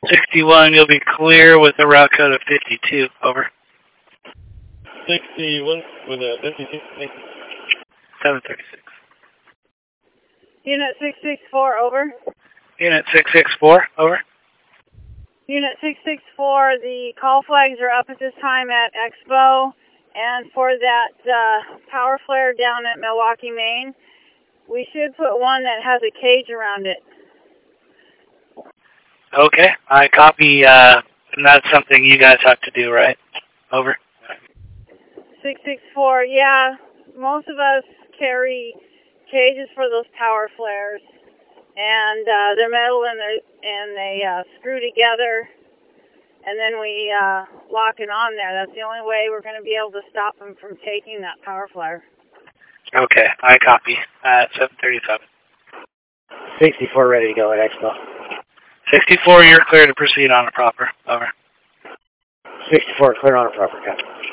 61, you'll be clear with a route code of 52. Over. 61 with a 52. 736. Unit 664, over. Unit 664, over. Unit 664, the call flags are up at this time at Expo, and for that power flare down at Milwaukee, Maine, we should put one that has a cage around it. Okay, I copy, and that's something you guys have to do, right? Over. 664, yeah, most of us carry cages for those power flares, and they're metal and they screw together, and then we lock it on there. That's the only way we're going to be able to stop them from taking that power flare. Okay, I copy. 737. 64 ready to go at Expo. 64, you're clear to proceed on a proper. Over. 64 clear on a proper, copy.